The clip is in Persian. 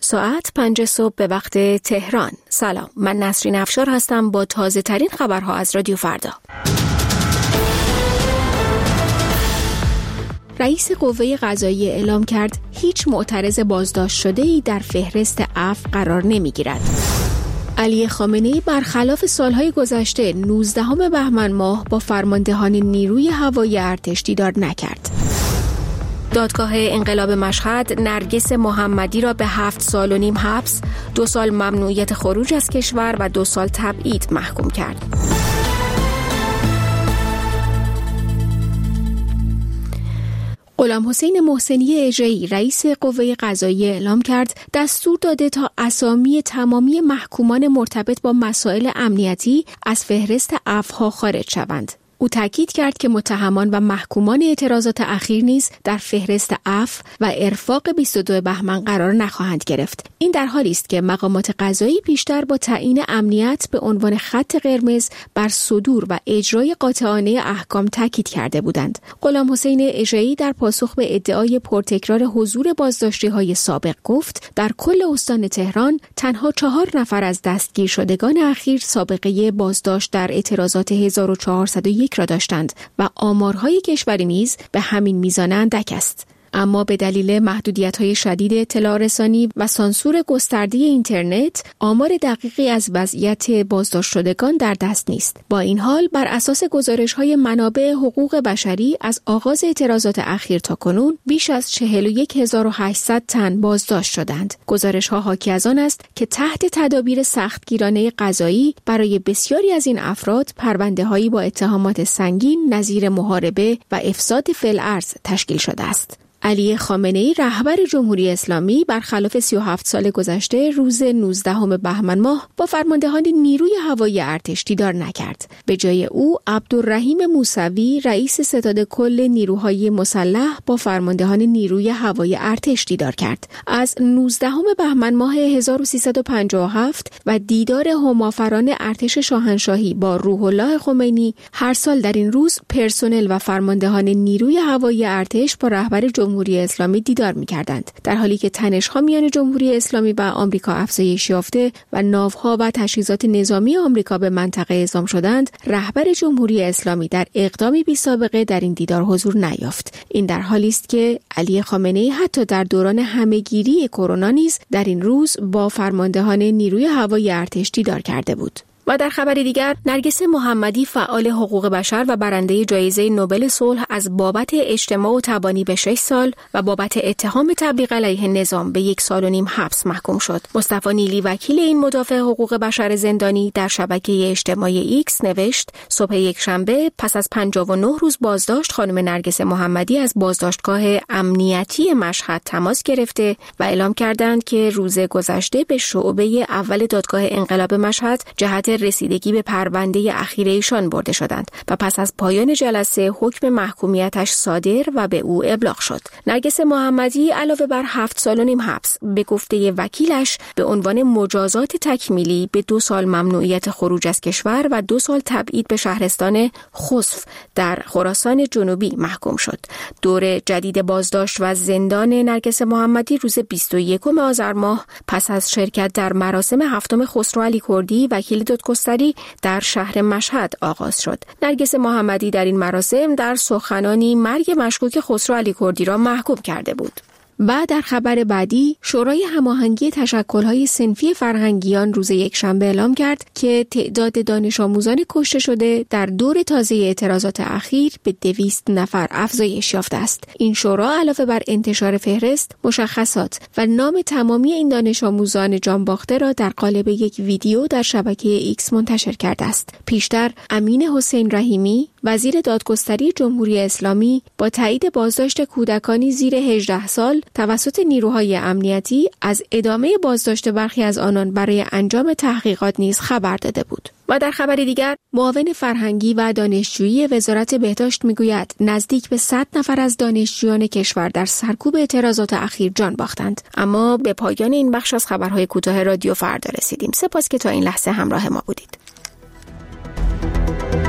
ساعت 5 صبح به وقت تهران. سلام، من نسرین افشار هستم با تازه ترین خبرها از رادیو فردا. رئیس قوه قضاییه اعلام کرد هیچ معترض بازداشت شده‌ای در فهرست عفو قرار نمی‌گیرد. علی خامنه‌ای برخلاف سالهای گذشته 19 بهمن ماه با فرماندهان نیروی هوایی ارتش دیدار نکرد. دادگاه انقلاب مشهد نرگس محمدی را به 7 سال و نیم حبس، 2 سال ممنوعیت خروج از کشور و 2 سال تبعید محکوم کرد. غلامحسین محسنی اجری رئیس قوه قضاییه اعلام کرد دستور داده تا اسامی تمامی محکومان مرتبط با مسائل امنیتی از فهرست عفوها خارج شوند. او تاکید کرد که متهمان و محکومان اعتراضات اخیر نیز در فهرست عفو و ارفاق 22 بهمن قرار نخواهند گرفت. این در حالی است که مقامات قضایی پیشتر با تعیین امنیت به عنوان خط قرمز بر صدور و اجرای قاطعانه احکام تاکید کرده بودند. غلامحسین اجری در پاسخ به ادعای پرتکرار حضور بازداشتی‌های سابق گفت در کل استان تهران تنها 4 نفر از دستگیر شدگان اخیر سابقه بازداشت در اعتراضات 1401 را داشتند و آمارهای کشوری نیز به همین میزان اندک است. اما به دلیل محدودیت‌های شدید اطلاع رسانی و سانسور گسترده اینترنت، آمار دقیقی از وضعیت بازداشت شدگان در دست نیست. با این حال، بر اساس گزارش‌های منابع حقوق بشری از آغاز اعتراضات اخیر تا کنون، بیش از 41800 تن بازداشت شدند. گزارش‌ها حاکی از آن است که تحت تدابیر سختگیرانه قضایی برای بسیاری از این افراد پرونده‌هایی با اتهامات سنگین نظیر محاربه و افساد فی‌الارض تشکیل شده است. علی خامنه‌ای رهبر جمهوری اسلامی برخلاف 37 سال گذشته روز 19 بهمن ماه با فرماندهان نیروی هوایی ارتش دیدار نکرد. به جای او عبدالرحیم موسوی رئیس ستاد کل نیروهای مسلح با فرماندهان نیروی هوایی ارتش دیدار کرد. از 19 بهمن ماه 1357 و دیدار همافران ارتش شاهنشاهی با روح الله خمینی، هر سال در این روز پرسنل و فرماندهان نیروی هوایی ارتش با رهبر جمهوری اسلامی دیدار می‌کردند، در حالی که تنش‌ها میان جمهوری اسلامی و آمریکا افزایش یافته و ناوها و تجهیزات نظامی آمریکا به منطقه اعزام شدند. رهبر جمهوری اسلامی در اقدامی بی‌سابقه در این دیدار حضور نیافت. این در حالی است که علی خامنه‌ای حتی در دوران همه‌گیری کرونا نیز در این روز با فرماندهان نیروی هوایی ارتش دیدار کرده بود. و در خبر دیگر، نرگس محمدی فعال حقوق بشر و برنده جایزه نوبل صلح از بابت اجتماع و تبانی به 6 سال و بابت اتهام تبلیغ علیه نظام به 1 سال و نیم حبس محکوم شد. مصطفی نیلی وکیل این مدافع حقوق بشر زندانی در شبکه اجتماعی ایکس نوشت صبح یکشنبه پس از 59 روز بازداشت خانم نرگس محمدی از بازداشتگاه امنیتی مشهد تماس گرفته و اعلام کردند که روز گذشته به شعبه اول دادگاه انقلاب مشهد جهت رسیدگی به پرونده اخیر ایشان برده شدند و پس از پایان جلسه حکم محکومیتش صادر و به او ابلاغ شد. نرگس محمدی علاوه بر 7 سال و نیم حبس به گفته وکیلش به عنوان مجازات تکمیلی به 2 سال ممنوعیت خروج از کشور و 2 سال تبعید به شهرستان خسف در خراسان جنوبی محکوم شد. دور جدید بازداشت و زندان نرگس محمدی روز 21 آذر ماه پس از شرکت در مراسم 7 خسرو علی کردی وکیل دادگستری در شهر مشهد آغاز شد. نرگس محمدی در این مراسم در سخنانی مرگ مشکوک خسرو علی کردی را محکوم کرده بود. و در خبر بعدی، شورای هماهنگی تشکل‌های صنفی فرهنگیان روز یکشنبه اعلام کرد که تعداد دانش آموزان کشته شده در دور تازه اعتراضات اخیر به 200 نفر افزایش یافته است. این شورا علاوه بر انتشار فهرست، مشخصات و نام تمامی این دانش آموزان جانباخته را در قالب یک ویدیو در شبکه ایکس منتشر کرده است. پیشتر امین حسین رحیمی، وزیر دادگستری جمهوری اسلامی، با تایید بازداشت کودکانی زیر 18 سال توسط نیروهای امنیتی از ادامه بازداشت برخی از آنان برای انجام تحقیقات نیز خبر داده بود. و در خبر دیگر، معاون فرهنگی و دانشجویی وزارت بهداشت میگوید نزدیک به 100 نفر از دانشجویان کشور در سرکوب اعتراضات اخیر جان باختند. اما به پایان این بخش از خبرهای کوتاه رادیو فردا رسیدیم. سپاس که تا این لحظه همراه ما بودید.